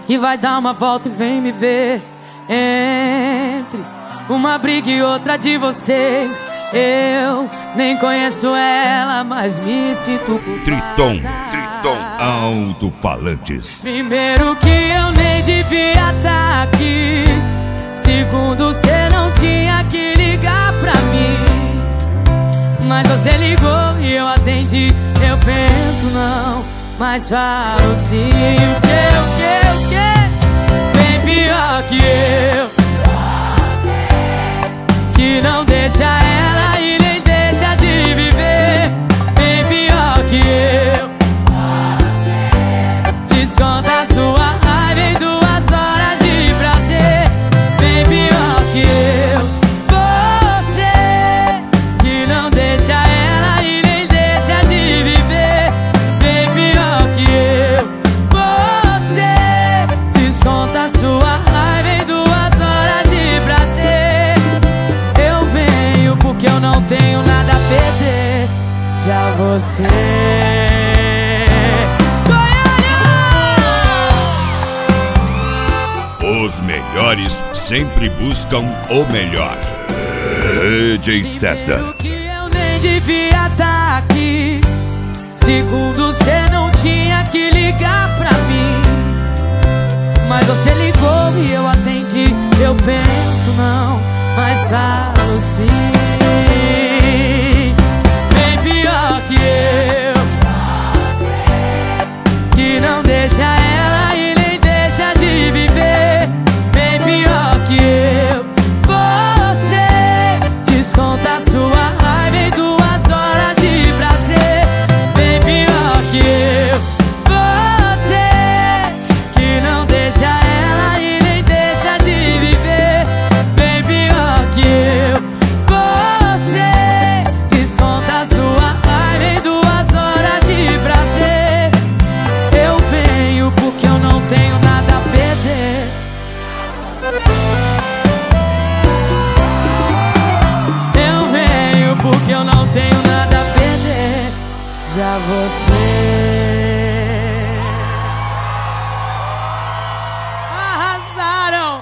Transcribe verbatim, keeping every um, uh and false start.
e vai dar uma volta e vem me ver. Entre uma briga e outra de vocês, eu nem conheço ela, mas me sinto culpada. Triton, Triton Alto-Falantes. Primeiro que eu nem devia estar aqui. Segundo, cê não tinha que ligar pra mim, mas você ligou e eu atendi. Eu penso não, mas falo sim. O que, o que, o que? Bem pior que eu, que não deixa ela e nem deixa de viver. Bem pior que eu, desconta sua raiva em duas horas de prazer. Bem pior que eu, você que não deixa ela e nem deixa de viver. Bem pior que eu, você desconta sua raiva em duas horas de prazer. Eu venho porque eu não tenho nada a perder. Já você Os melhores sempre buscam o melhor. D J César. Primeiro que eu nem devia estar aqui. Segundo, cê não tinha que ligar pra mim, mas você ligou e eu atendi. Eu penso não, mas falo sim. Bem pior que eu, que não deixa ela e nem deixa de viver. Bem pior que eu, você desconta sua raiva em duas horas de prazer. Bem pior que eu, você que não deixa ela e nem deixa de viver. Bem pior que eu, você desconta sua raiva em duas horas de prazer. Eu venho porque eu não tenho nada a perder. Eu venho porque eu não tenho nada a perder. Já você